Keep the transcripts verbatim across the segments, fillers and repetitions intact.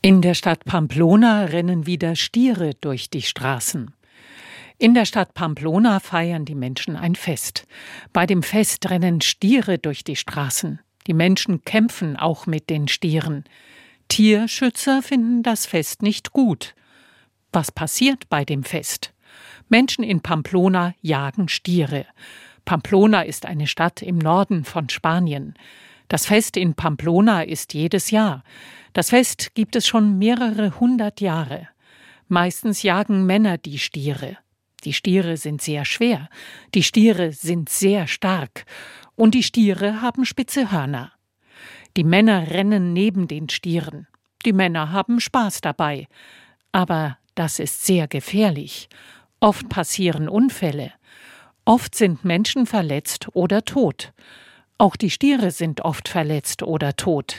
In der Stadt Pamplona rennen wieder Stiere durch die Straßen. In der Stadt Pamplona feiern die Menschen ein Fest. Bei dem Fest rennen Stiere durch die Straßen. Die Menschen kämpfen auch mit den Stieren. Tierschützer finden das Fest nicht gut. Was passiert bei dem Fest? Menschen in Pamplona jagen Stiere. Pamplona ist eine Stadt im Norden von Spanien. Das Fest in Pamplona ist jedes Jahr. Das Fest gibt es schon mehrere hundert Jahre. Meistens jagen Männer die Stiere. Die Stiere sind sehr schwer, die Stiere sind sehr stark und die Stiere haben spitze Hörner. Die Männer rennen neben den Stieren. Die Männer haben Spaß dabei. Aber das ist sehr gefährlich. Oft passieren Unfälle. Oft sind Menschen verletzt oder tot. Auch die Stiere sind oft verletzt oder tot.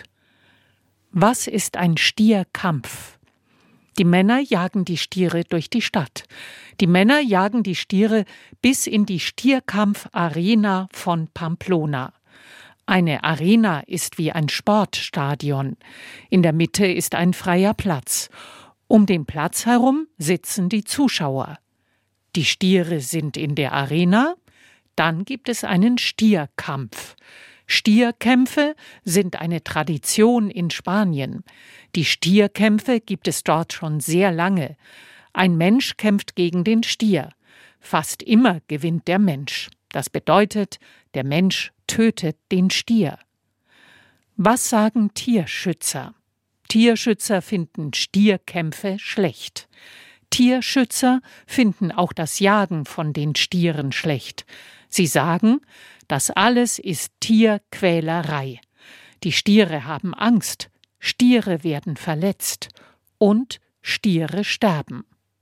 Was ist ein Stierkampf? Die Männer jagen die Stiere durch die Stadt. Die Männer jagen die Stiere bis in die Stierkampf-Arena von Pamplona. Eine Arena ist wie ein Sportstadion. In der Mitte ist ein freier Platz. Um den Platz herum sitzen die Zuschauer. Die Stiere sind in der Arena. Dann gibt es einen Stierkampf. Stierkämpfe sind eine Tradition in Spanien. Die Stierkämpfe gibt es dort schon sehr lange. Ein Mensch kämpft gegen den Stier. Fast immer gewinnt der Mensch. Das bedeutet, der Mensch tötet den Stier. Was sagen Tierschützer? Tierschützer finden Stierkämpfe schlecht. Tierschützer finden auch das Jagen von den Stieren schlecht. Sie sagen, das alles ist Tierquälerei. Die Stiere haben Angst, Stiere werden verletzt und Stiere sterben.